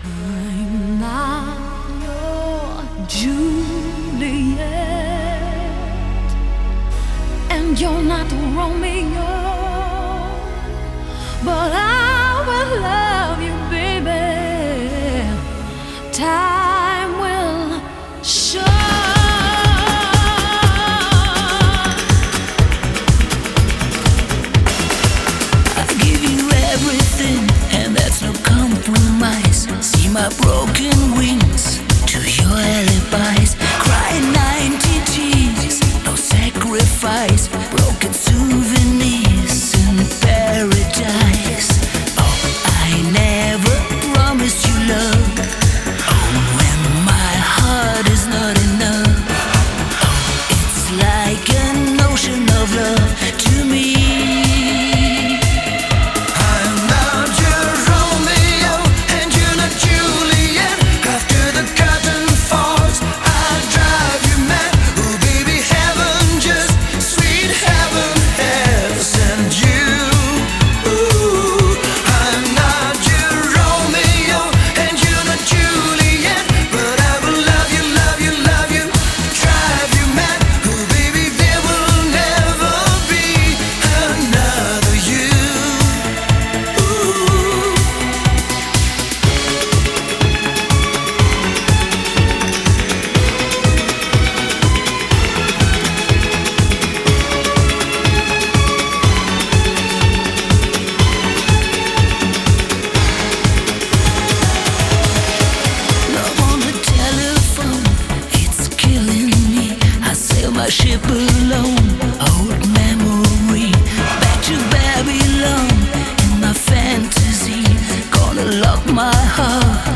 I'm not your Juliet, and you're not Romeo, but I will love you, baby. Time will show. I give you everything, and that's no compromise. See my broken wings to your alibis. Crying 90 tears, no sacrifice. Broken souvenirs in paradise. Oh, I never promised you love. Oh, when my heart is not enough. Oh, it's like an ocean of love to me. My ship alone, old memory, back to Babylon. In my fantasy, gonna lock my heart